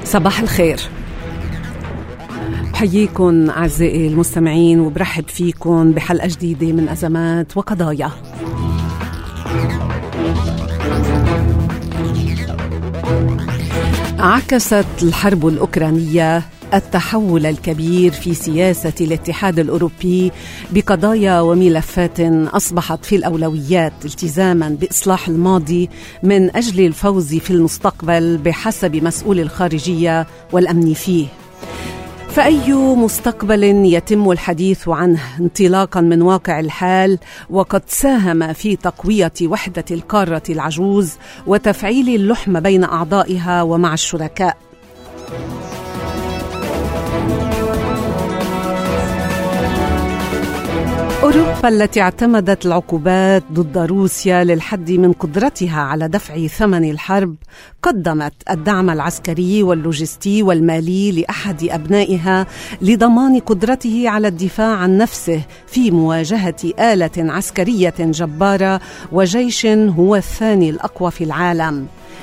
صباح الخير، بحييكم أعزائي المستمعين وبرحب فيكم بحلقة جديدة من أزمات وقضايا. عكست الحرب الأوكرانية التحول الكبير في سياسة الاتحاد الأوروبي بقضايا وملفات أصبحت في الأولويات التزاما بإصلاح الماضي من أجل الفوز في المستقبل بحسب مسؤول الخارجية والأمن فيه. فأي مستقبل يتم الحديث عنه انطلاقا من واقع الحال وقد ساهم في تقوية وحدة القارة العجوز وتفعيل اللحم بين أعضائها ومع الشركاء. أوروبا التي اعتمدت العقوبات ضد روسيا للحد من قدرتها على دفع ثمن الحرب قدمت الدعم العسكري واللوجستي والمالي لأحد أبنائها لضمان قدرته على الدفاع عن نفسه في مواجهة آلة عسكرية جبارة وجيش هو الثاني الأقوى في العالم.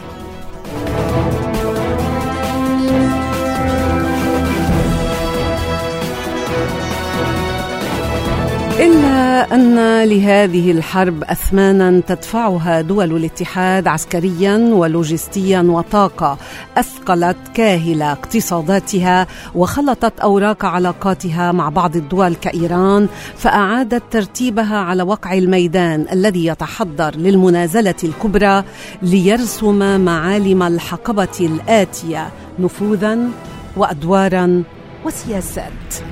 إلا أن لهذه الحرب أثمانا تدفعها دول الاتحاد عسكريا ولوجستيا وطاقة أثقلت كاهل اقتصاداتها وخلطت أوراق علاقاتها مع بعض الدول كإيران، فأعادت ترتيبها على وقع الميدان الذي يتحضر للمنازلة الكبرى ليرسم معالم الحقبة الآتية نفوذا وأدوارا وسياسات.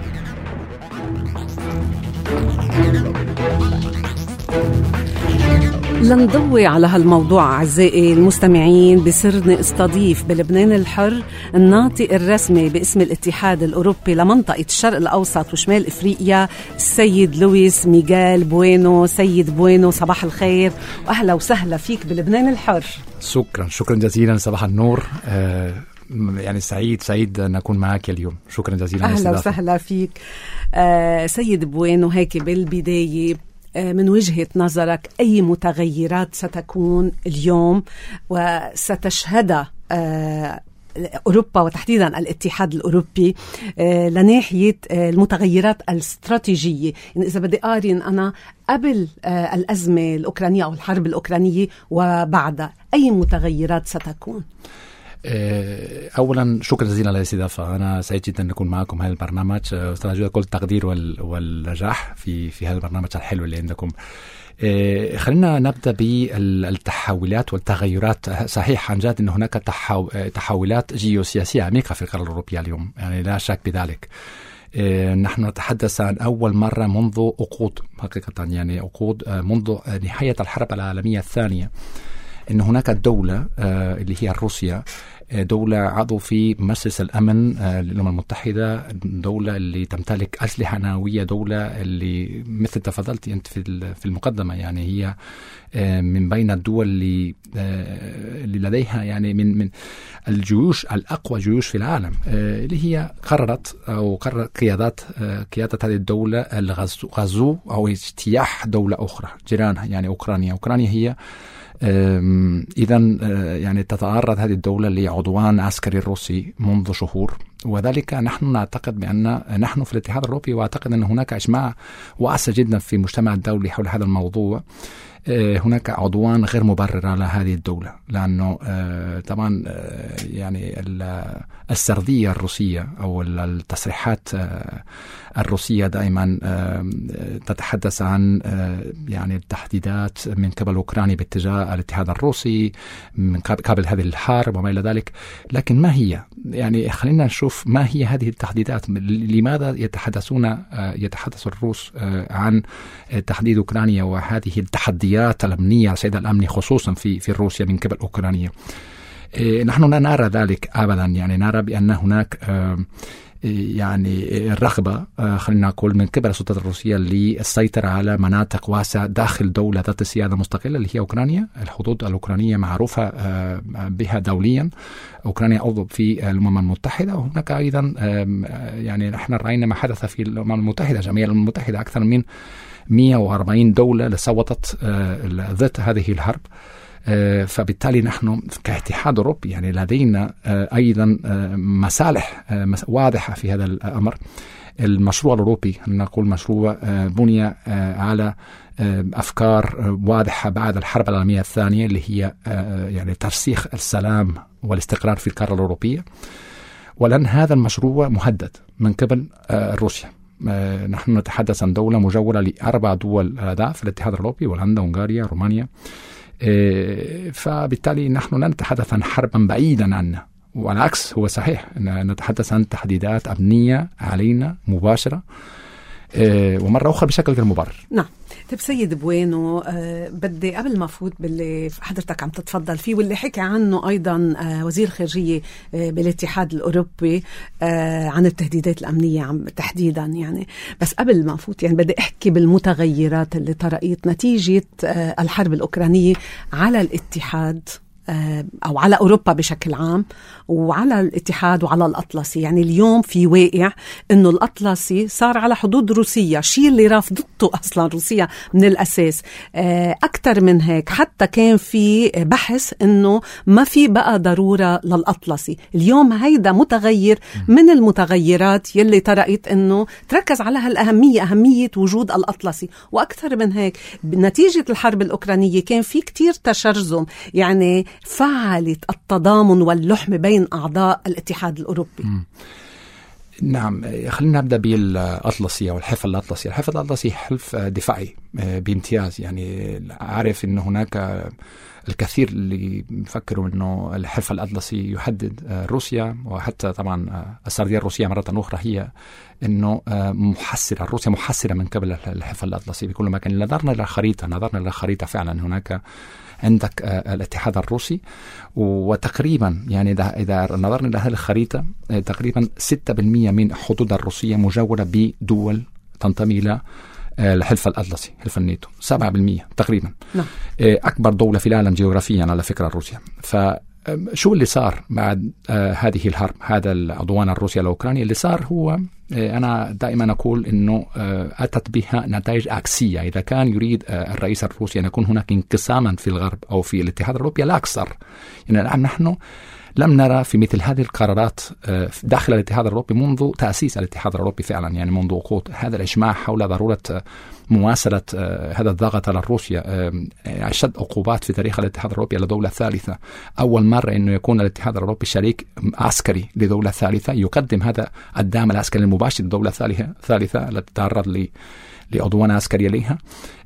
لنضوي على هالموضوع أعزائي المستمعين بسر نستضيف بلبنان الحر الناطق الرسمي باسم الاتحاد الأوروبي لمنطقة الشرق الأوسط وشمال إفريقيا السيد لويس ميغال بوينو. سيد بوينو، صباح الخير وأهلا وسهلا فيك بلبنان الحر. شكرا جزيلا، صباح النور. يعني سعيد أن أكون معك اليوم. شكرا جزيلا. أهلا وسهلا فيك. سيد بوينو، هيك بالبداية من وجهة نظرك أي متغيرات ستكون اليوم وستشهد أوروبا وتحديدا الاتحاد الأوروبي لناحية المتغيرات الاستراتيجية؟ يعني إذا بدي أقارن أنا قبل الأزمة الأوكرانية أو الحرب الأوكرانية وبعدها، أي متغيرات ستكون؟ أولا شكرا جزيلا على الاستضافة. أنا سعيد جدا أن أكون معكم هذا البرنامج، أسترجع كل التقدير والنجاح في هذا البرنامج الحلو اللي عندكم. خلينا نبدأ بالتحولات والتغيرات. صحيح عن جد أن هناك تحولات جيوسياسية عميقة في القارة الأوروبية اليوم، يعني لا شك بذلك. نحن نتحدث عن أول مرة منذ عقود، حقيقة يعني عقود منذ نهاية الحرب العالمية الثانية، أن هناك دولة اللي هي روسيا، دولة عضو في مجلس الأمن للأمم المتحدة، دولة اللي تمتلك أسلحة نووية، دولة اللي مثل تفضلتي أنت في المقدمة، يعني هي من بين الدول اللي لديها يعني من الجيوش الأقوى جيوش في العالم، اللي هي قررت قيادة هذه الدولة الغزو أو اجتياح دولة أخرى جيرانها، يعني أوكرانيا هي إذن يعني تتعرض هذه الدولة لعدوان عسكري روسي منذ شهور، وذلك نحن نعتقد بأن نحن في الاتحاد الأوروبي، وأعتقد أن هناك إجماع واسع جدا في المجتمع الدولي حول هذا الموضوع. هناك عدوان غير مبرر على هذه الدولة، لأنه طبعا يعني السردية الروسية أو التصريحات الروسية دائما تتحدث عن يعني التهديدات من قبل أوكرانيا باتجاه الاتحاد الروسي من قبل هذه الحرب وما إلى ذلك. لكن ما هي، يعني خلينا نشوف ما هي هذه التهديدات. لماذا يتحدث الروس عن تهديد أوكرانيا وهذه التحديات الأمنية على الصعيد الأمني خصوصا في روسيا من قبل أوكرانيا؟ نحن لا نرى ذلك أبدا، يعني نرى بأن هناك يعني الرغبة خلينا نقول من قبل السلطات الروسية للسيطرة على مناطق واسعة داخل دولة ذات سيادة مستقلة اللي هي أوكرانيا. الحدود الأوكرانية معروفة بها دوليا، أوكرانيا عضو في الأمم المتحدة، وهناك أيضا يعني نحن رأينا ما حدث في الأمم المتحدة، جمعية الأمم المتحدة أكثر من 140 دولة صوتت ضد هذه الحرب. فبالتالي نحن كاتحاد أوروبي يعني لدينا أيضا مصالح واضحة في هذا الأمر. المشروع الأوروبي نقول مشروع بني على أفكار واضحة بعد الحرب العالمية الثانية اللي هي يعني ترسيخ السلام والاستقرار في القارة الأوروبية، ولأن هذا المشروع مهدد من قبل روسيا. نحن نتحدث عن دولة مجاورة ل4 دول أعضاء في الاتحاد الأوروبي، هولندا، هنغاريا، رومانيا. فبالتالي نحن لا نتحدث عن حربا بعيدا عنا، والعكس هو صحيح، نتحدث عن تهديدات أمنية علينا مباشرة ومرة أخرى بشكل غير مبرر. نعم. طيب سيد بوينو، بدي قبل ما فوت باللي حضرتك عم تتفضل فيه واللي حكى عنه أيضا وزير الخارجية بالاتحاد الأوروبي عن التهديدات الأمنية تحديدا، يعني بس قبل ما فوت يعني بدي أحكي بالمتغيرات اللي طرأت نتيجة الحرب الأوكرانية على الاتحاد أو على أوروبا بشكل عام وعلى الاتحاد وعلى الأطلسي. يعني اليوم في واقع أنه الأطلسي صار على حدود روسيا، شيء اللي رافضته أصلا روسيا من الأساس. أكثر من هيك، حتى كان في بحث أنه ما في بقى ضرورة للأطلسي. اليوم هيدا متغير من المتغيرات يلي طرقت أنه تركز على هالأهمية، أهمية وجود الأطلسي. وأكثر من هيك، بنتيجة الحرب الأوكرانية كان في كتير تشرذم، يعني فعلت التضامن واللحم بين أعضاء الاتحاد الأوروبي. نعم، خلينا نبدأ بالأطلسي أو الحلف الأطلسي. الحلف الأطلسي حلف دفاعي بامتياز، يعني عارف أن هناك الكثير اللي يفكروا أنه الحلف الأطلسي يهدد روسيا، وحتى طبعا السردية الروسية مرة أخرى هي أنه محسرة، روسيا محسرة من قبل الحلف الأطلسي بكل مكان. نظرنا إلى الخريطة فعلا هناك عندك الاتحاد الروسي، وتقريبا يعني إذا نظرنا إلى هذه الخريطة تقريبا 6% من حدود الروسية مجاورة بدول تنتمي إلى الحلف الأطلسي، حلف الناتو 7% تقريبا. نعم. أكبر دولة في العالم جغرافيا على فكرة روسيا. فشو اللي صار بعد هذه الحرب، هذا العدوان الروسي على أوكرانيا؟ اللي صار هو أنا دائما أقول أنه أتت بها نتائج عكسية. إذا كان يريد الرئيس الروسي أن يكون هناك انقساما في الغرب أو في الاتحاد الأوروبي، لا أكثر. يعني نحن لم نرى في مثل هذه القرارات داخل الاتحاد الأوروبي منذ تأسيس الاتحاد الأوروبي فعلا، يعني منذ وقود هذا الإجماع حول ضرورة مواصلة هذا الضغط على روسيا. أشد عقوبات في تاريخ الاتحاد الأوروبي على دولة ثالثة، أول مرة أنه يكون الاتحاد الأوروبي شريك عسكري لدولة ثالثة يقدم هذا الدعم العسكري المباشر لدولة ثالثة التي تتعرض لعدوان عسكري عليها.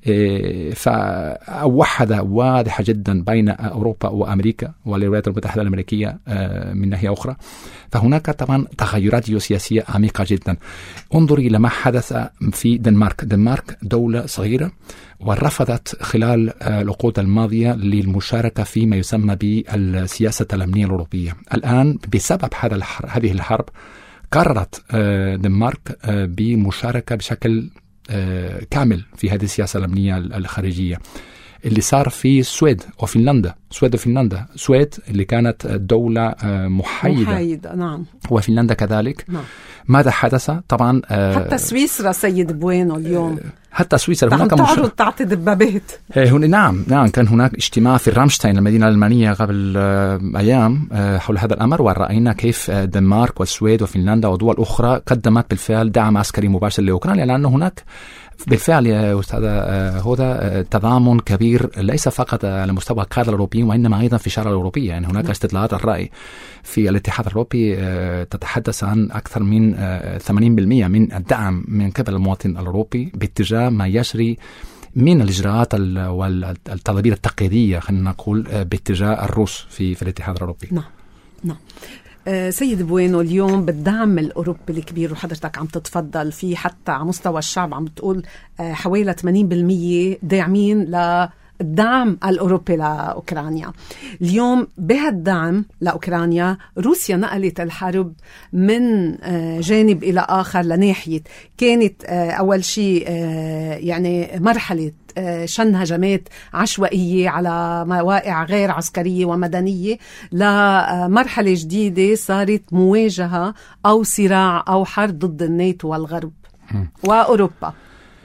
فوحدة واضحة جدا بين أوروبا وأمريكا والولايات المتحدة الأمريكية من ناحية أخرى. فهناك طبعا تغيرات جيوسياسية عميقة جدا. انظري إلى ما حدث في دنمارك دولة صغيرة ورفضت خلال العقود الماضية للمشاركة فيما يسمى بالسياسة الأمنية الأوروبية. الآن بسبب هذه الحرب قررت دنمارك بمشاركة بشكل كامل في هذه السياسة الأمنية الخارجية. اللي صار في السويد وفنلندا، السويد اللي كانت دولة محايدة نعم، وفنلندا كذلك. نعم. ماذا حدث؟ طبعا حتى سويسرا سيد بوينو اليوم، حتى سويسرا هناك تعرض تعطي دبابات. نعم كان هناك اجتماع في رامشتاين المدينة الألمانية قبل أيام حول هذا الأمر، ورأينا كيف دنمارك والسويد وفنلندا ودول أخرى قدمت بالفعل دعم عسكري مباشر لأوكرانيا، لأن هناك بالفعل يا أستاذ هدى تضامن كبير ليس فقط على مستوى القادة الأوروبيين وإنما أيضا في الشارع الأوروبية. يعني هناك استطلاعات الرأي في الاتحاد الأوروبي تتحدث عن أكثر من 80% من الدعم من قبل المواطن الأوروبي باتجاه ما يجري من الإجراءات والتدابير التقليدية، خلينا نقول باتجاه الروس في الاتحاد الأوروبي. نعم. سيد بوينو، اليوم بالدعم الأوروبي الكبير وحضرتك عم تتفضل فيه حتى على مستوى الشعب، عم تقول حوالي 80% داعمين للدعم الأوروبي لأوكرانيا. اليوم بهالدعم لأوكرانيا روسيا نقلت الحرب من جانب إلى آخر لناحية كانت أول شيء يعني مرحلة شن هجمات عشوائية على مواقع غير عسكرية ومدنية لمرحلة جديدة صارت مواجهة أو صراع أو حرب ضد الناتو والغرب وأوروبا.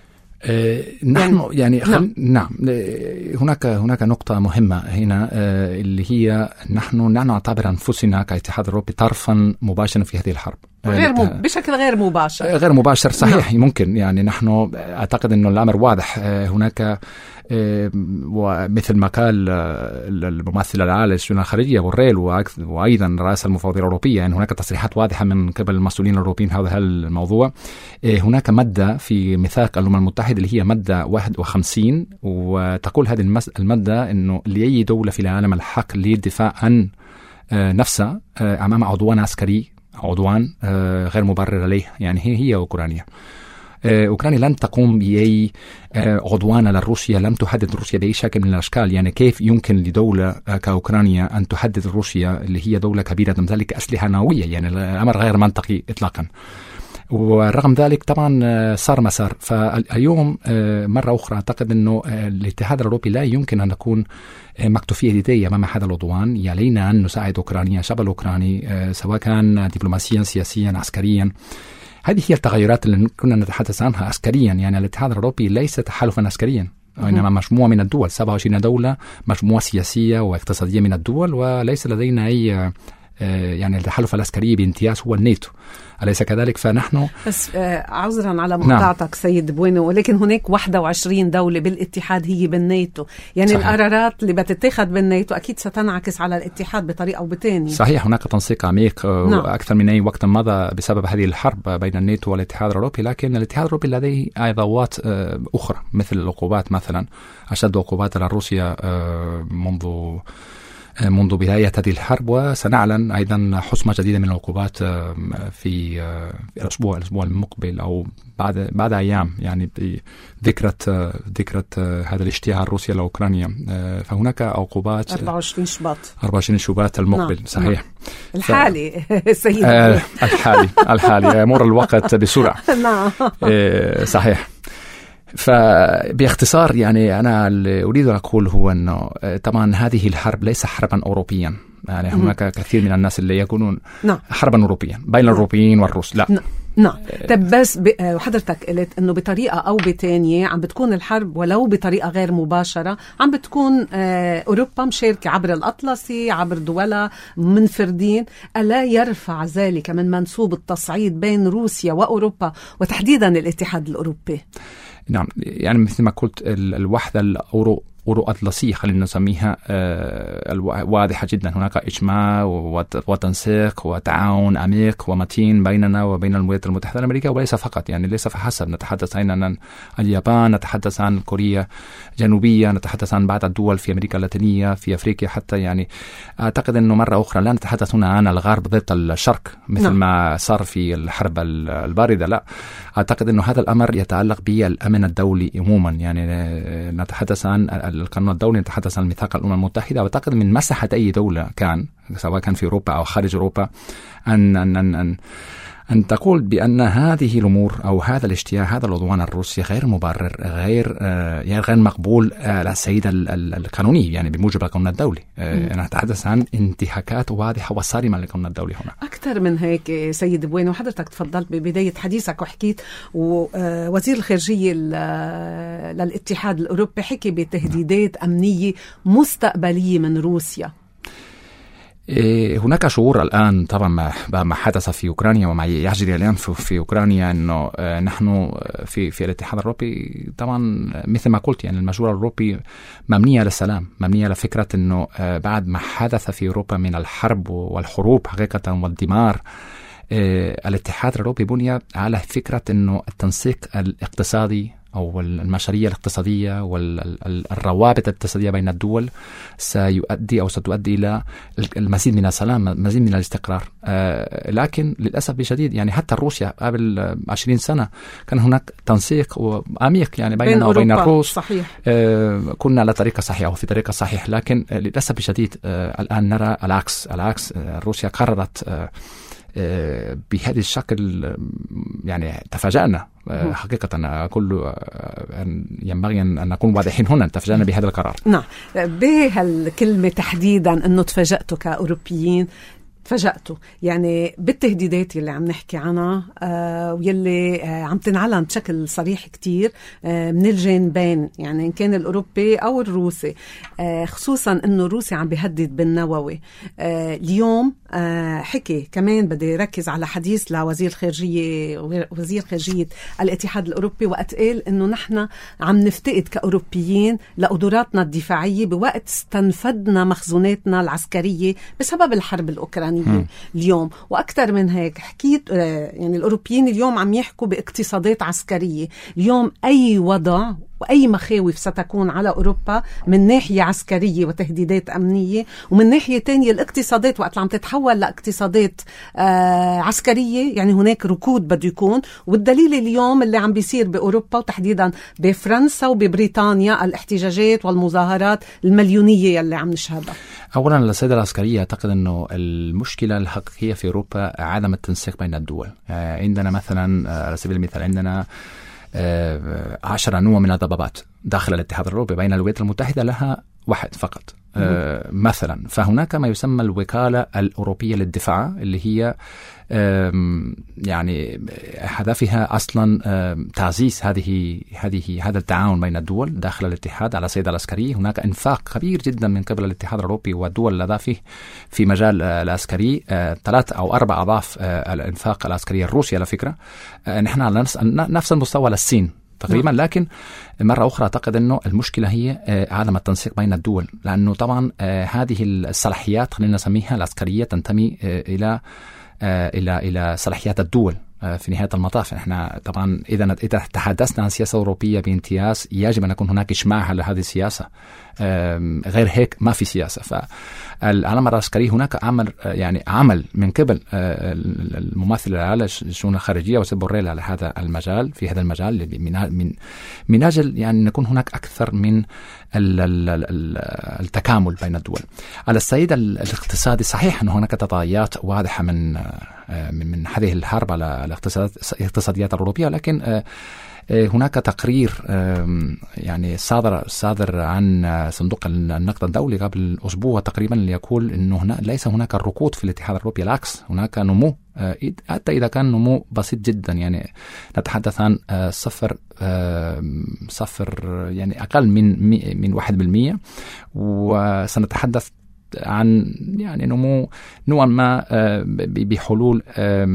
نحن نعم هناك نقطة مهمة هنا اللي هي نحن نعتبر أنفسنا كاتحاد أوروبي طرفا مباشرا في هذه الحرب بشكل غير مباشر صحيح. ممكن يعني نحن أعتقد أنه الأمر واضح. هناك ومثل ما قال الممثل العالي للشؤون الخارجية بوريل وأيضا رئيس المفوضية الأوروبية، يعني هناك تصريحات واضحة من قبل المسؤولين الأوروبيين هذا الموضوع. هناك مادة في ميثاق الأمم المتحدة اللي هي مادة 51 وتقول هذه المادة أنه لأي دولة في العالم الحق للدفاع عن نفسها أمام عدوان عسكري، عدوان غير مبرر عليه، يعني هي أوكرانيا. أوكرانيا لن تقوم بأي عدوان على روسيا، لم تهدد روسيا بأي شكل من الأشكال. يعني كيف يمكن لدولة كأوكرانيا أن تهدد روسيا اللي هي دولة كبيرة تمتلك أسلحة نووية؟ يعني الأمر غير منطقي إطلاقا. ورغم ذلك طبعا صار مسار. فاليوم مرة أخرى أعتقد أنه الاتحاد الأوروبي لا يمكن أن نكون مكتوفية يديه أمام هذا العدوان. علينا أن نساعد أوكرانيا، الشعب الأوكراني، سواء كان دبلوماسيا، سياسيا، عسكريا. هذه هي التغيرات اللي كنا نتحدث عنها عسكريا. يعني الاتحاد الأوروبي ليس تحالفا عسكريا، وإنما مجموعة من الدول، 27 دولة، مجموعة سياسية واقتصادية من الدول، وليس لدينا أي يعني التحالف العسكري بامتياز هو الناتو، أليس كذلك؟ فنحن بس عذرا على مقاطعتك سيد بوينو، ولكن هناك 21 دولة بالاتحاد هي بالناتو، يعني صحيح. القرارات اللي بتتخذ بالناتو أكيد ستنعكس على الاتحاد بطريقة أو بتانية. صحيح، هناك تنسيق عميق أكثر من أي وقت مضى بسبب هذه الحرب بين الناتو والاتحاد الأوروبي. لكن الاتحاد الأوروبي لديه أدوات أخرى مثل العقوبات، مثلا أشد عقوبات على روسيا منذ بداية هذه الحرب، وسنعلن أيضا حسمة جديدة من العقوبات في الأسبوع المقبل أو بعد أيام، يعني بذكرى هذا الاجتياح الروسي لأوكرانيا. فهناك عقوبات 24 شباط المقبل. نعم. صحيح. الحالي سيد الحالي يمر الوقت بسرعة. نعم. صحيح. فباختصار يعني أنا اللي أريد أن أقول هو أنه طبعا هذه الحرب ليس حربا أوروبيا. يعني هناك كثير من الناس اللي يقولون حربا أوروبيا بين الأوروبيين والروس. لا. نعم. طب بس حضرتك قلت انه بطريقه او بتانية عم بتكون الحرب ولو بطريقه غير مباشره عم بتكون اوروبا مشاركه عبر الاطلسي، عبر دولها منفردين. الا يرفع ذلك من منسوب التصعيد بين روسيا واوروبا وتحديدا الاتحاد الاوروبي؟ نعم، يعني مثل ما قلت الوحده الاورو أطلسية خلينا نسميها واضحة جدا. هناك إجماع وتنسيق وتعاون عميق ومتين بيننا وبين الولايات المتحدة الأمريكية، وليس فقط، يعني ليس فحسب. نتحدث عن اليابان، نتحدث عن كوريا الجنوبية، نتحدث عن بعض الدول في أمريكا اللاتينية، في أفريقيا حتى. يعني أعتقد أنه مرة أخرى لا نتحدث هنا عن الغرب ضد الشرق مثل ما صار في الحرب الباردة. لا، أعتقد أنه هذا الأمر يتعلق بالأمن الدولي عموما. يعني نتحدث عن القانون الدولي، نتحدث عن ميثاق الأمم المتحدة. وأعتقد من مساحة أي دولة كان، سواء كان في أوروبا أو خارج أوروبا، أن تقول بأن هذه الأمور أو هذا الاجتياح، هذا العدوان الروسي غير مبرر، غير مقبول على السيد القانوني، يعني بموجب القانون الدولي. نتحدث عن انتهاكات واضحة وصارمة للقانون الدولي هنا. أكثر من هيك سيد بوينو، وحضرتك تفضلت ببداية حديثك وحكيت ووزير الخارجية للاتحاد الأوروبي حكي بتهديدات أمنية مستقبلية من روسيا. هناك شعور الآن طبعا ما حدث في أوكرانيا وما يجري الآن في أوكرانيا، أنه نحن في الاتحاد الأوروبي طبعا مثل ما قلت، يعني المشروع الأوروبي مبني على السلام، مبني على فكرة أنه بعد ما حدث في أوروبا من الحرب والحروب حقيقة والدمار، الاتحاد الأوروبي بني على فكرة أنه التنسيق الاقتصادي أو المشاريع الاقتصادية والروابط الاقتصادية بين الدول ستؤدي إلى المزيد من السلام، المزيد من الاستقرار. لكن للأسف الشديد يعني حتى روسيا قبل 20 سنة كان هناك تنسيق عميق يعني بيننا وبين الروس. صحيح. كنا على طريقة صحيحة أو في طريقة صحيحة، لكن للأسف الشديد الآن نرى العكس. روسيا قررت بهذا الشكل، يعني تفاجأنا حقيقة. ينبغي أن نكون واضحين هنا، تفاجأنا بهذا القرار. نعم، بهالكلمة تحديدا أنه تفاجأتوا كأوروبيين، تفاجأتوا يعني بالتهديدات اللي عم نحكي عنها واللي عم تنعلن بشكل صريح كتير من الجانبين، يعني إن كان الأوروبي أو الروسي، خصوصا أنه الروسي عم بيهدد بالنووي. اليوم حكي كمان بدي ركز على حديث لوزير خارجية الاتحاد الأوروبي، وقت قال أنه نحن عم نفتقد كأوروبيين لقدراتنا الدفاعية بوقت استنفدنا مخزوناتنا العسكرية بسبب الحرب الأوكرانية اليوم. وأكثر من هيك حكيت يعني الأوروبيين اليوم عم يحكوا باقتصادات عسكرية. اليوم أي وضع وأي مخاوف ستكون على أوروبا من ناحية عسكرية وتهديدات أمنية، ومن ناحية تانية الاقتصادات وقت عم تتحول لاقتصادات عسكرية، يعني هناك ركود بده يكون. والدليل اليوم اللي عم بيصير بأوروبا وتحديدا بفرنسا وببريطانيا، الاحتجاجات والمظاهرات المليونية اللي عم نشهدها. أولا السيادة العسكرية أعتقد أنه المشكلة الحقيقية في أوروبا عدم التنسيق بين الدول. عندنا مثلا على سبيل المثال عندنا 10 أنواع من الضبابات داخل الاتحاد الأوروبي، بين الولايات المتحدة لها واحد فقط مثلا. فهناك ما يسمى الوكالة الأوروبية للدفاع، اللي هي يعني هدفها أصلا تعزيز هذا التعاون بين الدول داخل الاتحاد. على السيادة العسكرية هناك إنفاق كبير جدا من قبل الاتحاد الأوروبي والدول الأضافية في مجال العسكري، 3 أو 4 أضعاف الإنفاق العسكري الروسي على فكرة. نحن على نفس المستوى للصين تقريبا، لكن مرة أخرى أعتقد أنه المشكلة هي عدم التنسيق بين الدول، لأنه طبعا هذه الصلاحيات خلينا نسميها العسكرية تنتمي إلى صلاحيات الدول في نهاية المطاف. احنا طبعا إذا تحدثنا عن سياسة أوروبية بامتياز يجب أن يكون هناك إشماع على هذه السياسة، غير هيك ما في سياسة. فالعالم العسكري هناك عمل من قبل الممثل على الشؤون الخارجية وسيب بوريل على هذا المجال، في هذا المجال من أجل يعني نكون هناك أكثر من التكامل بين الدول. على الصعيد الاقتصادي صحيح أن هناك تضايقات واضحة من هذه الحرب على الاقتصاديات الأوروبية، لكن هناك تقرير يعني صادر عن صندوق النقد الدولي قبل أسبوع تقريبا يقول إنه ليس هناك الركود في الاتحاد الأوروبي، العكس هناك نمو، حتى إذا كان نمو بسيط جدا، يعني نتحدث عن صفر يعني أقل من 1%، وسنتحدث عن يعني نمو نوعا ما بحلول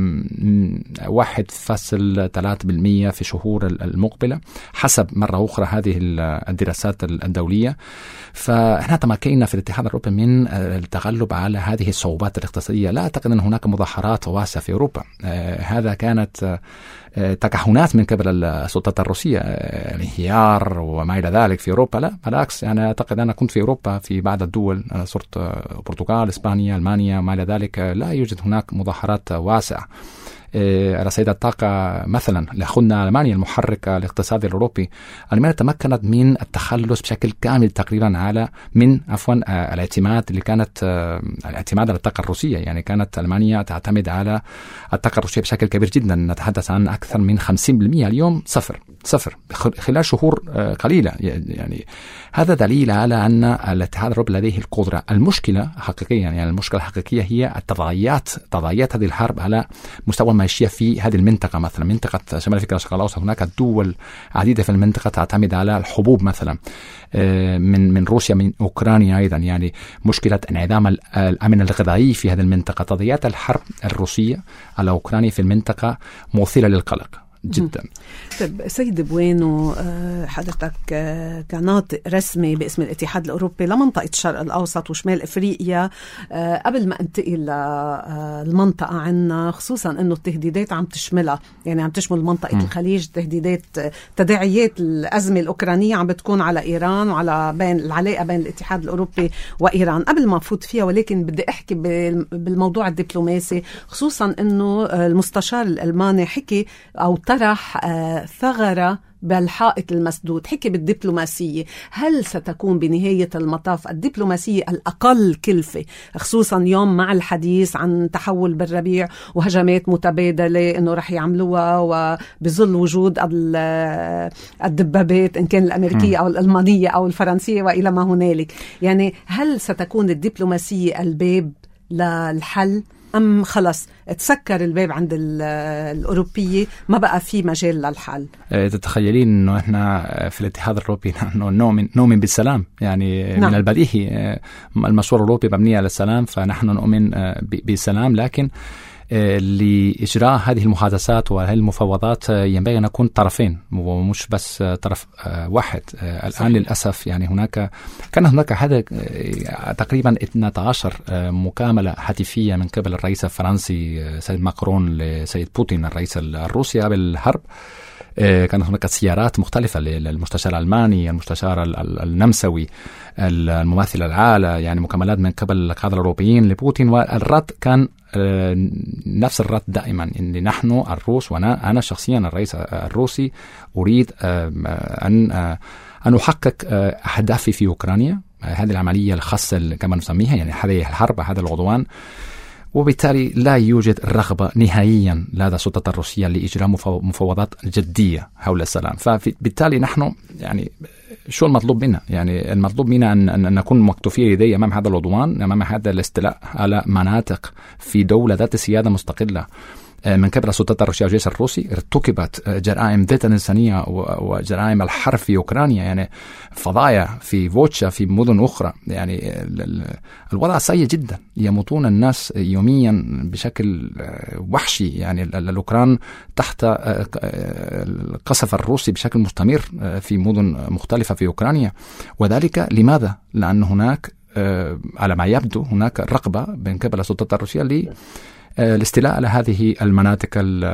1.3% في شهور المقبلة حسب مرة أخرى هذه الدراسات الدولية. فإحنا تمكنا في الاتحاد الأوروبي من التغلب على هذه الصعوبات الاقتصادية. لا أعتقد أن هناك مظاهرات واسعة في أوروبا، هذا كانت تكهنات من قبل السلطات الروسية، انهيار وما إلى ذلك في أوروبا. لا بالعكس، أنا أعتقد أنا كنت في أوروبا في بعض الدول، أنا صرت البرتغال، إسبانيا، ألمانيا وما إلى ذلك، لا يوجد هناك مظاهرات واسعة. على سبيل الطاقة مثلا لأخذنا ألمانيا المحرك الاقتصادي الأوروبي، ألمانيا تمكنت من التخلص بشكل كامل تقريبا الاعتماد اللي كانت الاعتماد على الطاقة الروسية. يعني كانت ألمانيا تعتمد على الطاقة الروسية بشكل كبير جدا، نتحدث عن أكثر من 50%، اليوم صفر خلال شهور قليلة. يعني هذا دليل على أن الاتحاد الأوروبي لديه القدرة. المشكلة حقيقيا، يعني المشكلة الحقيقية هي تضايقات هذه الحرب على مستوى المعيشية في هذه المنطقة. مثلا منطقة شمال أفريقيا الشرق الأوسط، هناك دول عديدة في المنطقة تعتمد على الحبوب مثلا من روسيا، من أوكرانيا أيضا. يعني مشكلة انعدام الأمن الغذائي في هذه المنطقة. تضييعات الحرب الروسية على أوكرانيا في المنطقة مثيرة للقلق جدا. طيب سيد بوينو، حضرتك كناطق رسمي باسم الاتحاد الأوروبي لمنطقة الشرق الأوسط وشمال أفريقيا، قبل ما انتقل للمنطقة عنا، خصوصا أنه التهديدات عم تشملها، يعني عم تشمل منطقة الخليج، تداعيات الأزمة الأوكرانية عم بتكون على إيران وعلى العلاقة بين الاتحاد الأوروبي وإيران. قبل ما أفوت فيها ولكن بدي أحكي بالموضوع الدبلوماسي، خصوصا أنه المستشار الألماني حكي أو طرح ثغرة بالحائط المسدود، حكي بالدبلوماسية. هل ستكون بنهاية المطاف الدبلوماسية الأقل كلفة، خصوصا يوم مع الحديث عن تحول بالربيع وهجمات متبادلة أنه رح يعملوها وبظل وجود الدبابات إن كان الأمريكية أو الألمانية أو الفرنسية وإلى ما هنالك؟ يعني هل ستكون الدبلوماسية الباب للحل أم خلص تسكر الباب عند الأوروبية ما بقى في مجال للحل؟ تتخيلين أنه إحنا في الاتحاد الأوروبي نحن نؤمن بالسلام، يعني نعم. من البديهي المشروع الأوروبي مبني على السلام، فنحن نؤمن بالسلام، لكن لإجراء هذه المحادثات وهذه المفاوضات ينبغي أن نكون طرفين ومش بس طرف واحد. الآن للأسف يعني كان هناك هذا تقريبا 12 مكالمة هاتفية من قبل الرئيس الفرنسي سيد ماكرون لسيد بوتين الرئيس الروسي قبل الحرب. كانت هناك سيارات مختلفة للمستشار الألماني، المستشار النمساوي، الممثل العالي، يعني مكالمات من قبل القادة الأوروبيين لبوتين، والرد كان نفس الرد دائما، إن نحن الروس وأنا شخصيا الرئيس الروسي أريد أن أحقق أهدافي في أوكرانيا، هذه العملية الخاصة كما نسميها، يعني هذه الحرب، هذا العدوان، وبالتالي لا يوجد رغبة نهائيا لدى السلطات الروسية لإجراء مفاوضات جدية حول السلام. فبالتالي نحن يعني شو المطلوب منا؟ يعني المطلوب منا أن نكون مكتوفين يدي أمام هذا العدوان، أمام هذا الاستيلاء على مناطق في دولة ذات سيادة مستقلة من قبل السلطات الروسية والجيش الروسي. ارتكبت جرائم ضد الإنسانية وجرائم الحرب في أوكرانيا، يعني فضايا في فوتشا، في مدن أخرى، يعني الوضع سيء جدا، يموتون الناس يوميا بشكل وحشي، يعني الأوكران تحت القصف الروسي بشكل مستمر في مدن مختلفة في أوكرانيا. وذلك لماذا؟ لأن هناك على ما يبدو هناك رغبة من قبل السلطات الروسية الاستيلاء على هذه المناطق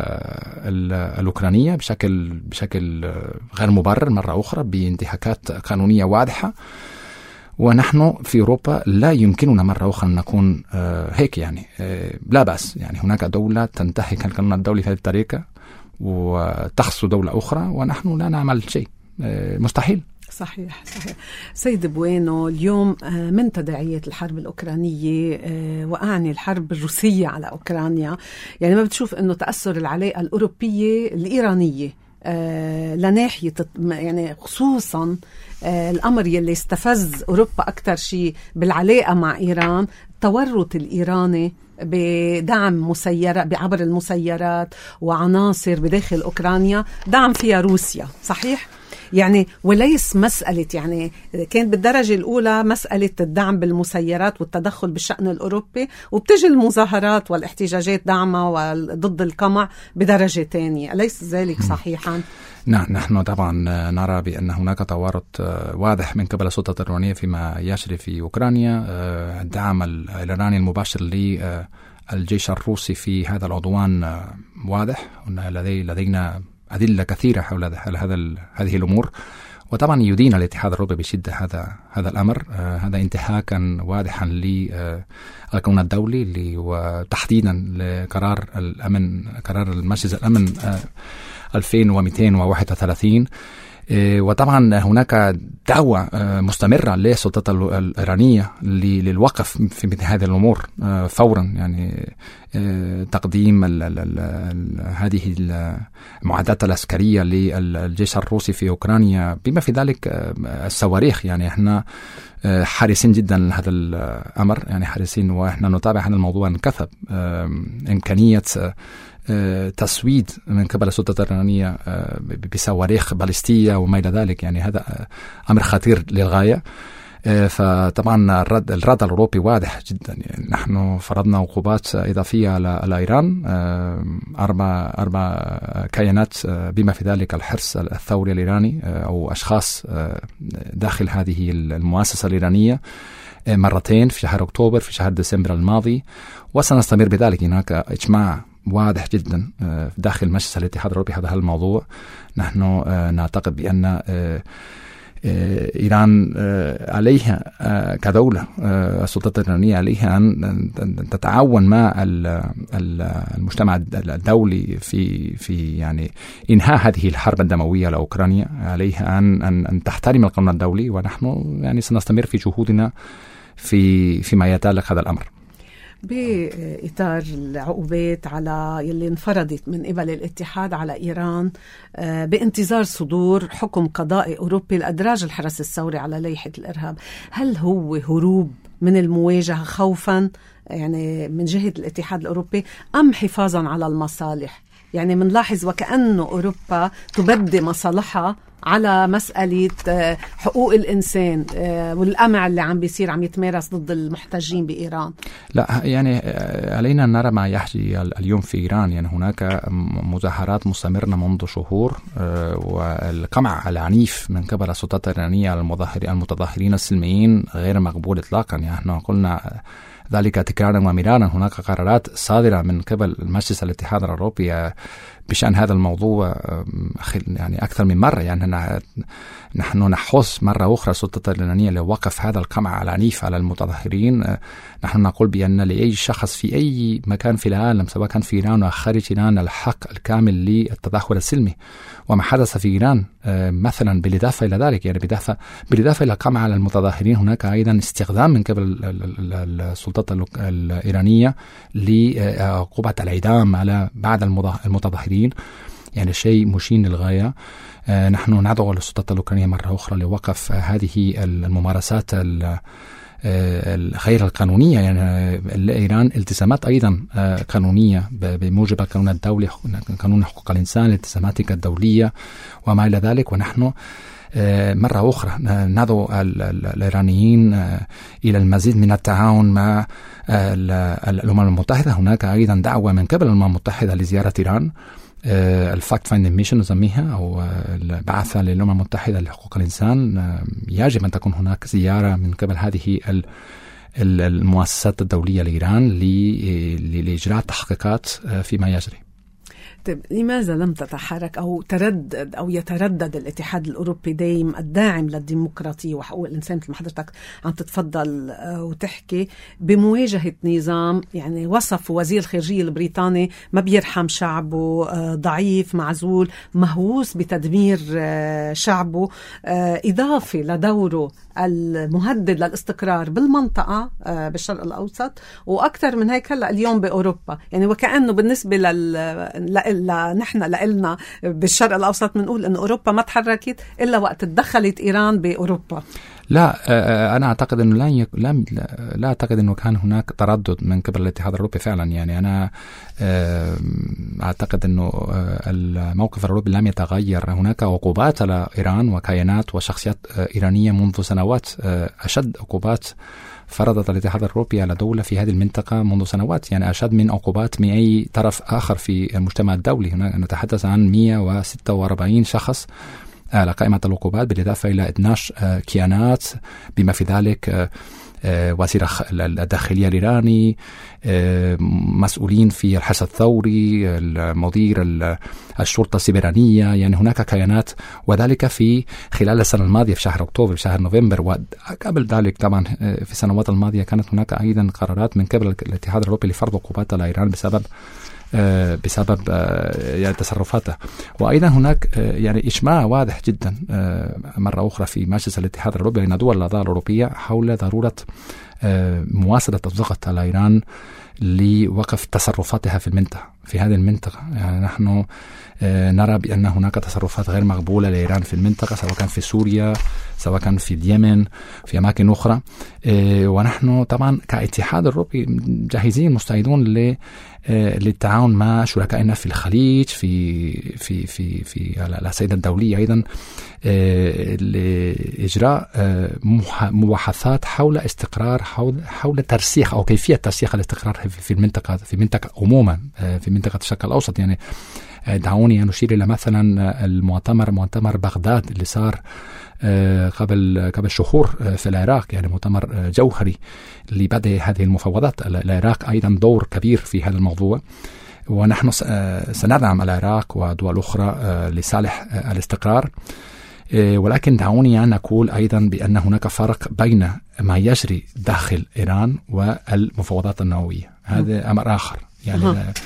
الأوكرانية بشكل غير مبرر مرة أخرى، بانتهاكات قانونية واضحة. ونحن في أوروبا لا يمكننا مرة أخرى أن نكون هيك، يعني لا بأس، يعني هناك دولة تنتهك القانون الدولي في هذه الطريقة وتخص دولة أخرى ونحن لا نعمل شيء، مستحيل. صحيح. سيد بوينو، اليوم من تداعيات الحرب الأوكرانية، وأعني الحرب الروسية على أوكرانيا، يعني ما بتشوف أنه تأثر العلاقة الأوروبية الإيرانية لناحية، يعني خصوصا الأمر يلي استفز أوروبا أكثر شيء بالعلاقة مع إيران، التورط الإيراني بدعم بعبر المسيرات وعناصر بداخل أوكرانيا دعم فيها روسيا، صحيح؟ يعني وليس مسألة، يعني كانت بالدرجة الأولى مسألة الدعم بالمسيرات والتدخل بالشأن الأوروبي، وبتجي المظاهرات والاحتجاجات دعمها ضد القمع بدرجة تانية، أليس ذلك صحيحا؟ نعم، نحن طبعا نرى بأن هناك تورط واضح من قبل السلطات الإيرانية فيما يجري في أوكرانيا. الدعم الإيراني المباشر للجيش الروسي في هذا العدوان واضح، لدينا أدلة كثيرة حول هذه الأمور، وطبعا يدين الاتحاد الأوروبي بشدة هذا الأمر. هذا انتهاكا واضحا للقانون الدولي وتحديدا لقرار الأمن، قرار المجلس الأمن 2231. وطبعا هناك دعوة مستمرة للسلطات الإيرانية للوقف في مثل هذه الأمور فورا، يعني تقديم هذه المعدات العسكرية للجيش الروسي في أوكرانيا، بما في ذلك الصواريخ. يعني احنا حريصين جدا لهذا الأمر، يعني حريصين، وإحنا نتابع هذا الموضوع انكثب إمكانية تسويد من قبل السلطات الإيرانية بصواريخ باليستية وما إلى ذلك، يعني هذا أمر خطير للغاية. فطبعا الرد الأوروبي واضح جدا، يعني نحن فرضنا عقوبات إضافية على إيران، 4 كيانات بما في ذلك الحرس الثوري الإيراني أو أشخاص داخل هذه المؤسسة الإيرانية، مرتين في شهر أكتوبر في شهر ديسمبر الماضي، وسنستمر بذلك. هناك إجماع واضح جدا داخل مجلس الاتحاد الأوروبي هذا الموضوع. نحن نعتقد بأن إيران عليها كدولة، السلطات الإيرانية عليها أن تتعاون مع المجتمع الدولي في يعني إنهاء هذه الحرب الدموية لأوكرانيا. عليها أن تحترم القانون الدولي، ونحن يعني سنستمر في جهودنا فيما يتعلق هذا الأمر. بإطار العقوبات على يلي انفرضت من قبل الاتحاد على إيران بانتظار صدور حكم قضائي أوروبي لأدراج الحرس الثوري على لائحة الإرهاب، هل هو هروب من المواجهة خوفا يعني من جهة الاتحاد الأوروبي أم حفاظا على المصالح؟ يعني منلاحظ وكأنه أوروبا تبدي مصالحها على مسألة حقوق الإنسان والقمع اللي عم يتمارس ضد المحتجين بإيران. لا يعني علينا نرى ما يحجي اليوم في إيران. يعني هناك مظاهرات مستمرة منذ شهور، والقمع العنيف من قبل السلطات الإيرانية على المتظاهرين السلميين غير مقبول إطلاقا. يعني احنا قلنا ذلك تكرارا ومرارا. هناك قرارات صادرة من قبل مجلس الاتحاد الأوروبي بشأن هذا الموضوع يعني أكثر من مرة. يعني نحن نحث مرة أخرى السلطة الإيرانية لوقف هذا القمع العنيف على المتظاهرين. نحن نقول بأن لأي شخص في أي مكان في العالم سواء كان في إيران أو خارج إيران الحق الكامل للتدخل السلمي، وما حدث في إيران مثلا بالإضافة إلى ذلك، يعني بالإضافة إلى القمع على المتظاهرين هناك أيضا استخدام من قبل السلطات الإيرانية لعقوبة الإعدام على بعض المتظاهرين، يعني شيء مشين للغاية. نحن ندعو للسلطات الأوكرانية مرة أخرى لوقف هذه الممارسات الغير القانونية. يعني إيران التزامات أيضا قانونية بموجب القانون الدولي، قانون حقوق الإنسان، الالتزامات الدولية وما إلى ذلك. ونحن مرة أخرى ندعو الإيرانيين إلى المزيد من التعاون مع الأمم المتحدة. هناك أيضا دعوة من قبل الأمم المتحدة لزيارة إيران، الفاكت فايندينج ميشن نسميها، أو البعثة للأمم المتحدة لحقوق الإنسان. يجب أن تكون هناك زيارة من قبل هذه المؤسسات الدولية لإيران لإجراء تحقيقات فيما يجري. طيب لماذا لم تتحرك أو يتردد الاتحاد الأوروبي دايم الداعم للديمقراطية وحقوق الإنسان مثل ما حضرتك عم تتفضل وتحكي بمواجهة نظام يعني وصف وزير الخارجية البريطاني ما بيرحم شعبه، ضعيف، معزول، مهووس بتدمير شعبه، إضافة لدوره المهدد للاستقرار بالمنطقة بالشرق الأوسط، وأكثر من هيك هلأ اليوم بأوروبا. يعني وكأنه بالنسبة لنا بالشرق الأوسط بنقول أن أوروبا ما تحركت إلا وقت تدخلت إيران بأوروبا. لا، أنا أعتقد أنه لا أعتقد أنه كان هناك تردد من قبل الاتحاد الأوروبي فعلا. يعني أنا أعتقد أنه الموقف الأوروبي لم يتغير. هناك عقوبات على إيران وكيانات وشخصيات إيرانية منذ سنوات، أشد عقوبات فرضت الاتحاد الأوروبي على دولة في هذه المنطقة منذ سنوات، يعني أشد من عقوبات من أي طرف آخر في المجتمع الدولي. هنا نتحدث عن 146 شخص على قائمة العقوبات، بالإضافة إلى 12 كيانات بما في ذلك وزير الداخلية الإيراني، مسؤولين في الحرس الثوري، مدير الشرطة السيبرانية. يعني هناك كيانات، وذلك في خلال السنة الماضية في شهر أكتوبر، في شهر نوفمبر. وقبل ذلك طبعا في السنوات الماضية كانت هناك أيضا قرارات من قبل الاتحاد الأوروبي لفرض عقوبات على إيران بسبب يعني تصرفاته. وأيضا هناك يعني إجماع واضح جدا مرة أخرى في مجلس الاتحاد الأوروبي بين دول الأعضاء الأوروبية حول ضرورة مواصلة الضغط على إيران لوقف تصرفاتها في هذه المنطقة. يعني نحن نرى بأن هناك تصرفات غير مقبولة لإيران في المنطقة، سواء كان في سوريا، سواء كان في اليمن، في أماكن أخرى. ونحن طبعا كاتحاد أوروبي جاهزين مستعدون للتعاون مع شركائنا في الخليج، في الأسئلة الدولية أيضا، لإجراء مباحثات حول استقرار، حول ترسيخ أو كيفية ترسيخ الاستقرار في المنطقة عموما، في منطقة الشرق الأوسط. يعني دعوني أن أشير إلى مثلا مؤتمر بغداد اللي صار قبل شهور في العراق، يعني مؤتمر جوهري لبدء هذه المفاوضات. العراق أيضا دور كبير في هذا الموضوع، ونحن سندعم العراق ودول أخرى لصالح الاستقرار. ولكن دعوني أن أقول أيضا بأن هناك فرق بين ما يجري داخل إيران والمفاوضات النووية. هذا أمر آخر. يعني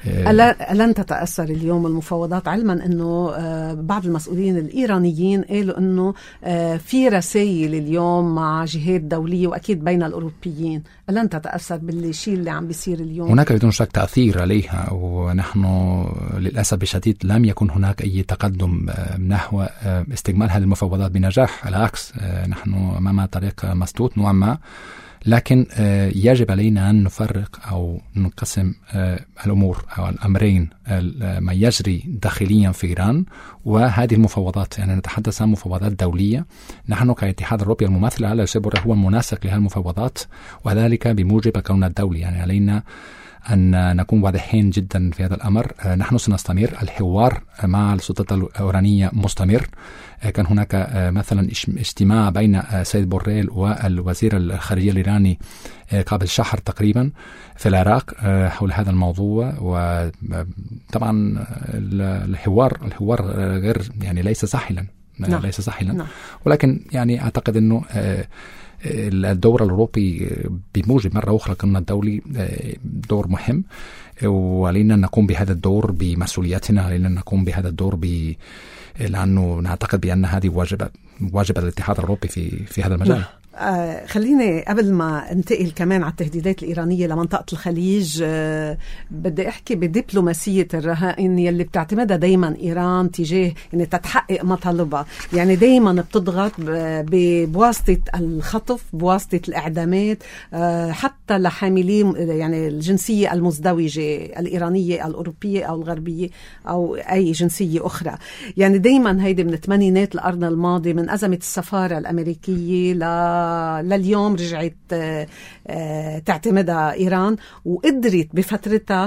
ألن تتأثر اليوم المفاوضات، علما أنه بعض المسؤولين الإيرانيين قالوا أنه في رسائل اليوم مع جهات دولية وأكيد بين الأوروبيين، ألن تتأثر بالشيء اللي عم بيصير اليوم؟ هناك بدون شك تأثير عليها، ونحن للأسف الشديد لم يكن هناك أي تقدم نحو استكمال هذه المفاوضات بنجاح. على العكس، نحن أمام طريق مسدود نوعا ما، لكن يجب علينا أن نفرق أو نقسم الأمور أو الأمرين، ما يجري داخليا في إيران وهذه المفاوضات. يعني نتحدث عن مفاوضات دولية، نحن كاتحاد أوروبي الممثل على الجبر هو المناسق لهذه المفاوضات، وذلك بموجب كوننا الدولي. يعني علينا أن نكون واضحين جدا في هذا الأمر. نحن سنستمر، الحوار مع السلطات الإيرانية مستمر. كان هناك مثلا اجتماع بين سيد بوريل والوزير الخارجية الإيراني قبل شهر تقريبا في العراق حول هذا الموضوع. وطبعا الحوار غير يعني ليس سهلا، ليس سهلا، ولكن يعني أعتقد أنه الدور الأوروبي بموجب مرة أخرى كنا الدولي دور مهم، وعلينا نقوم بهذا الدور بمسؤولياتنا، علينا نقوم بهذا الدور لأنه نعتقد بأن هذه واجب الاتحاد الأوروبي في هذا المجال. خليني قبل ما انتقل كمان على التهديدات الإيرانية لمنطقة الخليج، بدي أحكي بدبلوماسية الرهائن يلي بتعتمدها دايما إيران تجاه يعني تتحقق مطالبها. يعني دايما بتضغط بواسطة الخطف، بواسطة الإعدامات، حتى لحاملين يعني الجنسية المزدوجة الإيرانية الأوروبية أو الغربية أو أي جنسية أخرى. يعني دايما هيدي من الثمانينات القرن الماضي، من أزمة السفارة الأمريكية لليوم رجعت تعتمدها إيران، وقدرت بفترتها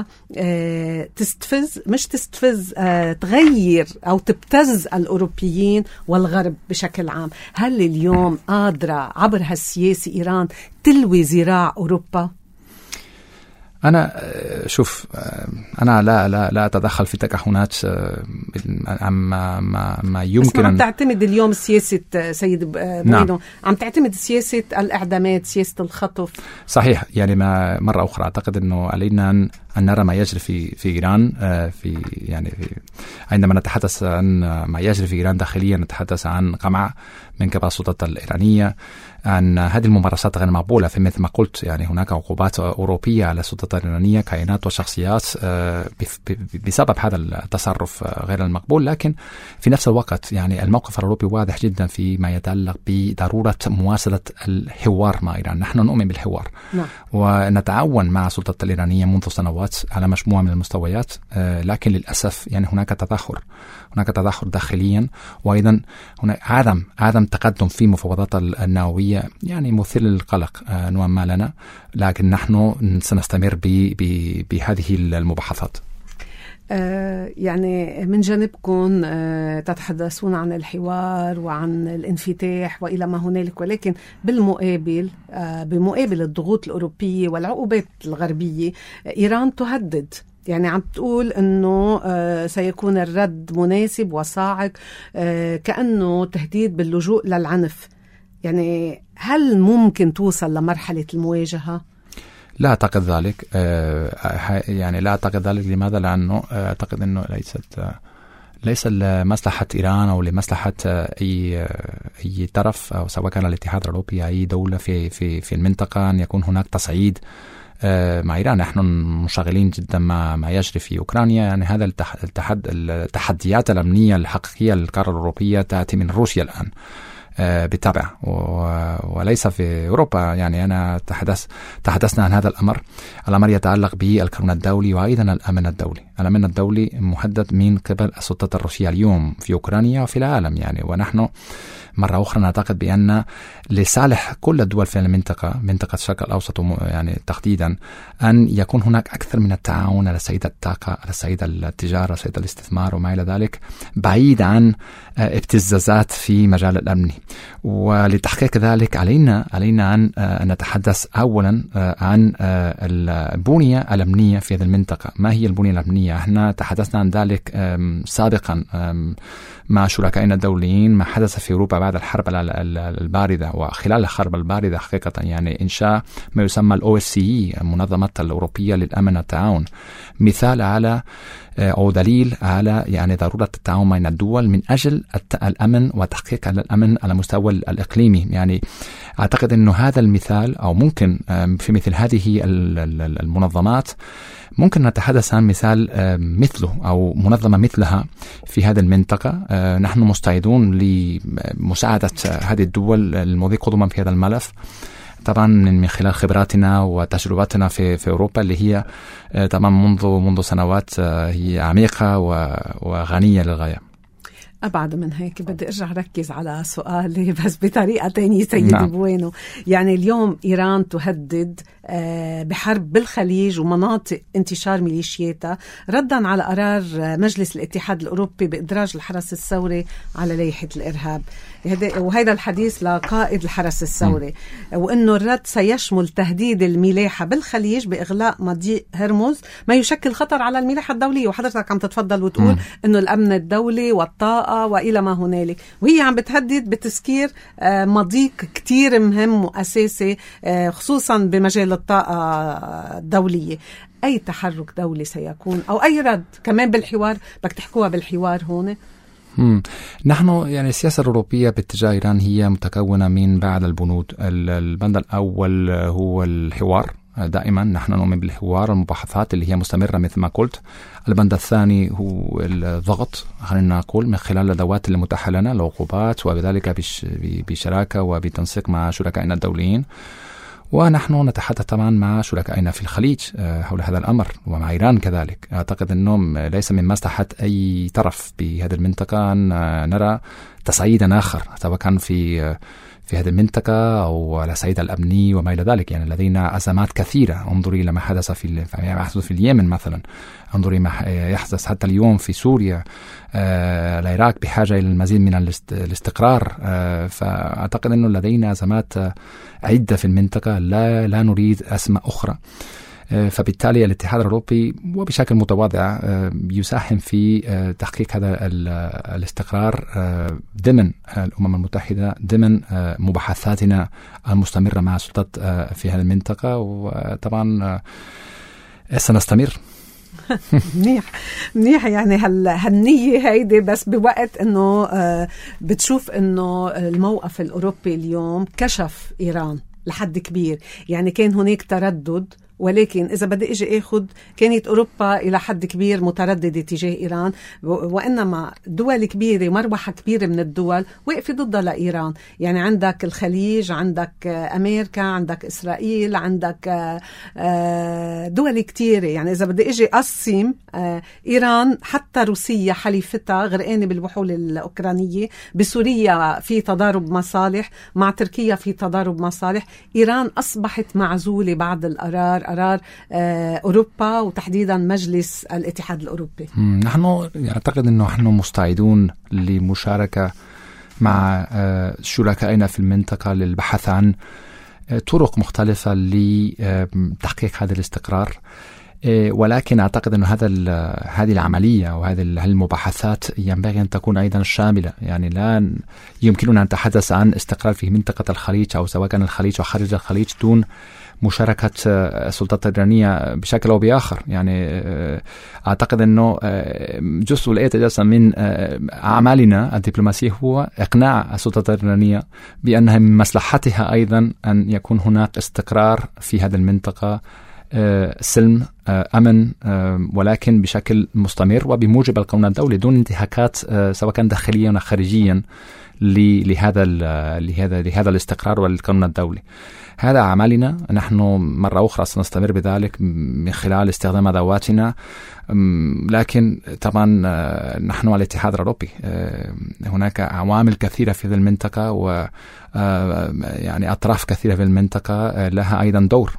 تغير أو تبتز الأوروبيين والغرب بشكل عام. هل اليوم قادرة عبر هالسياسة إيران تلوي ذراع أوروبا؟ أنا شوف، أنا لا أتدخل في تكهنات ما يمكن عم تعتمد اليوم سياسة سيد بوينو، عم تعتمد سياسة الإعدامات، سياسة الخطف. صحيح. يعني مرة أخرى أعتقد أنه علينا أن نرى ما يجري في إيران. عندما نتحدث عن ما يجري في إيران داخليا، نتحدث عن قمع من قبل السلطات الإيرانية، أن هذه الممارسات غير مقبولة. في مثل ما قلت، يعني هناك عقوبات أوروبية على السلطات الإيرانية، كائنات وشخصيات بسبب هذا التصرف غير المقبول. لكن في نفس الوقت يعني الموقف الأوروبي واضح جدا فيما يتعلق بضرورة مواصلة الحوار مع إيران. نحن نؤمن بالحوار ونتعاون مع السلطات الإيرانية منذ سنوات على مجموعة من المستويات، لكن للأسف يعني هناك تدخل داخليا، وأيضا هناك عدم تقدم في مفاوضات النووية، يعني مثير للقلق نوعا ما لنا. لكن نحن سنستمر بهذه المباحثات. يعني من جانبكم تتحدثون عن الحوار وعن الانفتاح وإلى ما هنالك، ولكن بمقابل الضغوط الأوروبية والعقوبات الغربية، إيران تهدد. يعني عم تقول أنه سيكون الرد مناسب وصاعق، كأنه تهديد باللجوء للعنف. يعني هل ممكن توصل لمرحلة المواجهة؟ لا أعتقد ذلك. يعني لا أعتقد ذلك. لماذا؟ لأنه أعتقد أنه ليس لمصلحة إيران أو لمصلحة أي طرف، أو سواء كان الاتحاد الأوروبي أي دولة في المنطقة، أن يكون هناك تصعيد مع إيران. نحن منشغلين جدا ما يجري في أوكرانيا. يعني هذا التحديات الأمنية الحقيقية للقارة الأوروبية تأتي من روسيا الآن بالطبع، وليس في أوروبا. يعني أنا تحدثنا عن هذا الأمر يتعلق بالقانون الدولي وأيضا الأمن الدولي مهدد من قبل السلطات الروسية اليوم في أوكرانيا وفي العالم. يعني ونحن مرة أخرى نعتقد بأن لصالح كل الدول في منطقة الشرق الأوسط يعني تحديدا، أن يكون هناك أكثر من التعاون على صعيد الطاقة، على صعيد التجارة، على صعيد الاستثمار وما إلى ذلك، بعيد عن ابتزازات في مجال الأمن. ولتحقيق ذلك علينا أن نتحدث أولا عن البنية الأمنية في هذه المنطقة. ما هي البنية الأمنية؟ احنا تحدثنا عن ذلك سابقا مع شركائنا الدوليين، ما حدث في أوروبا بعد الحرب الباردة وخلال الحرب الباردة حقيقة، يعني إنشاء ما يسمى OSCE، المنظمة الأوروبية للأمن والتعاون، مثال على أو دليل على يعني ضرورة التعاون بين الدول من أجل الأمن وتحقيق الأمن على مستوى الإقليمي. يعني أعتقد أنه هذا المثال، أو ممكن في مثل هذه المنظمات ممكن نتحدث عن مثال مثله أو منظمة مثلها في هذه المنطقة. نحن مستعدون لمساعدة هذه الدول المضي قدما في هذا الملف، طبعا من خلال خبراتنا وتجرباتنا في أوروبا اللي هي طبعا منذ سنوات هي عميقة وغنية للغاية. أبعد من هيك بدي أرجع ركز على سؤالي بس بطريقة تانية سيدي نعم. بوينو. يعني اليوم إيران تهدد بحرب بالخليج ومناطق انتشار ميليشياتها ردا على قرار مجلس الاتحاد الأوروبي بإدراج الحرس الثوري على لائحة الإرهاب، وهذا الحديث لقائد الحرس الثوري، وأنه الرد سيشمل تهديد الملاحة بالخليج بإغلاق مضيق هرمز ما يشكل خطر على الملاحة الدولية. وحضرتك عم تتفضل وتقول أنه الأمن الدولي والطاقة وإلى ما هنالك، وهي عم بتهدد بتسكير مضيق كتير مهم وأساسي خصوصا بمجال الطاقة الدولية. أي تحرك دولي سيكون أو أي رد كمان بالحوار بدك تحكوها بالحوار هون؟ نحن يعني السياسة الأوروبية باتجاه إيران هي متكونة من بعض البنود. البند الأول هو الحوار، دائما نحن نؤمن بالحوار، المباحثات اللي هي مستمرة مثل ما قلت. البند الثاني هو الضغط، خلينا نقول من خلال الأدوات المتاحة لنا، العقوبات، وبذلك بشراكة وبتنسيق مع شركائنا الدوليين. ونحن نتحدث طبعا مع شركائنا في الخليج حول هذا الأمر، ومع إيران كذلك. أعتقد أنه ليس من مصلحة أي طرف بهذه المنطقة أن نرى تصعيدا آخر، سواء كان في هذه المنطقة أو على الصعيد الأمني وما إلى ذلك. يعني لدينا أزمات كثيرة، انظري لما حدث في اليمن مثلا، انظري ما يحدث حتى اليوم في سوريا. العراق بحاجة إلى المزيد من الاستقرار. فأعتقد أنه لدينا أزمات عدة في المنطقة، لا نريد أزمة أخرى. فبالتالي الاتحاد الأوروبي وبشكل متواضع يساهم في تحقيق هذا الاستقرار ضمن الأمم المتحدة، ضمن مباحثاتنا المستمرة مع السلطات في هذه المنطقة، وطبعا سنستمر. منيح يعني هالنية هيدي، بس بوقت انه بتشوف انه الموقف الأوروبي اليوم كشف إيران لحد كبير. يعني كان هناك تردد، ولكن إذا بدي إجي أخذ كانت أوروبا إلى حد كبير مترددة تجاه إيران، وإنما دول كبيرة مروحة كبيرة من الدول وقفت ضدها لإيران. يعني عندك الخليج، عندك أمريكا، عندك إسرائيل، عندك دول كتيرة. يعني إذا بدي إجي أقسم إيران، حتى روسيا حليفتها غرقانة بالبحول الأوكرانية، بسوريا في تضارب مصالح، مع تركيا في تضارب مصالح. إيران أصبحت معزولة بعد قرار أوروبا وتحديدا مجلس الاتحاد الأوروبي. نحن أعتقد أنه نحن مستعدون لمشاركة مع شركائنا في المنطقة للبحث عن طرق مختلفة لتحقيق هذا الاستقرار. ولكن أعتقد أن هذه العملية وهذه المباحثات ينبغي أن تكون أيضا شاملة. يعني لا يمكننا أن نتحدث عن استقرار في منطقة الخليج أو سواء كان الخليج أو خارج الخليج دون مشاركة السلطات الإيرانية بشكل أو بآخر. يعني أعتقد أنه جزء لا يتجزأ من أعمالنا الدبلوماسية هو إقناع السلطات الإيرانية بأنها من مصلحتها أيضا أن يكون هناك استقرار في هذه المنطقة، سلم، أمن، ولكن بشكل مستمر وبموجب القانون الدولي دون انتهاكات سواء كان داخليا أو خارجيا لهذا الاستقرار والقانون الدولي. هذا عملنا. نحن مرة أخرى سنستمر بذلك من خلال استخدام أدواتنا، لكن طبعا نحن الاتحاد الأوروبي هناك عوامل كثيرة في المنطقة و يعني أطراف كثيرة في المنطقة لها أيضا دور،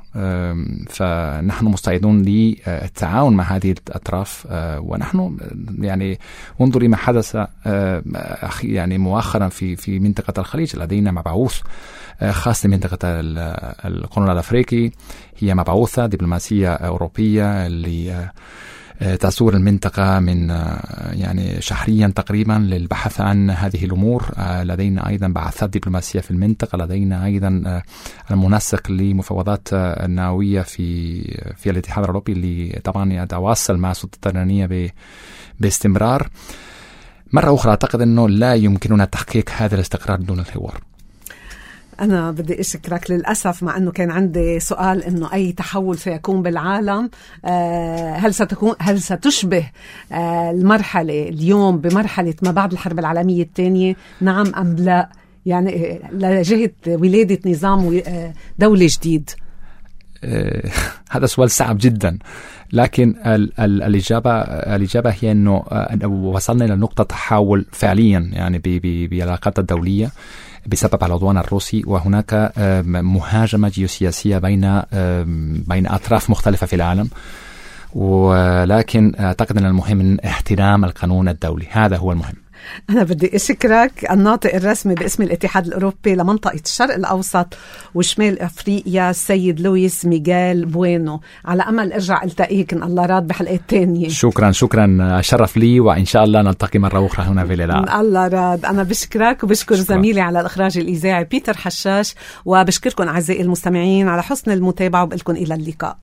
فنحن مستعدون للتعاون مع هذه الأطراف. ونحن يعني انظري ما حدث يعني مؤخرا لدينا في منطقة الخليج لدينا مبعوث خاص لمنطقة القرن الأفريقي، هي مبعوثة دبلوماسية أوروبية اللي تزور المنطقة من يعني شهريا تقريبا للبحث عن هذه الأمور. لدينا أيضا بعثات دبلوماسية في المنطقة، لدينا أيضا المنسق لمفاوضات النووية في الاتحاد الأوروبي اللي طبعا يتواصل مع السلطات الإيرانية باستمرار. مرة أخرى أعتقد أنه لا يمكننا تحقيق هذا الاستقرار دون الحوار. أنا بدي أشكرك. للأسف مع أنه كان عندي سؤال أنه أي تحول سيكون بالعالم، هل ستشبه المرحلة اليوم بمرحلة ما بعد الحرب العالمية الثانية، نعم أم لا؟ يعني لجهة ولادة نظام دولة جديد. هذا سؤال صعب جدا، لكن الإجابة هي أنه وصلنا إلى نقطة تحول فعليا يعني بالعلاقات الدولية بسبب العدوان الروسي، وهناك مهاجمة جيوسياسية بين أطراف مختلفة في العالم. ولكن أعتقد أن المهم احترام القانون الدولي، هذا هو المهم. أنا بدي أشكرك، الناطق الرسمي باسم الاتحاد الأوروبي لمنطقة الشرق الأوسط وشمال أفريقيا السيد لويس ميغيل بوينو، على أمل أرجع ألتقيك إن الله راد بحلقات تانية. شكرا شرف لي، وإن شاء الله نلتقي مرة أخرى هنا في الإذاعة. الله راد. أنا بشكرك وبشكر زميلي على الإخراج الإذاعي بيتر حشاش، وبشكركم أعزائي المستمعين على حسن المتابعة، وبقلكم إلى اللقاء.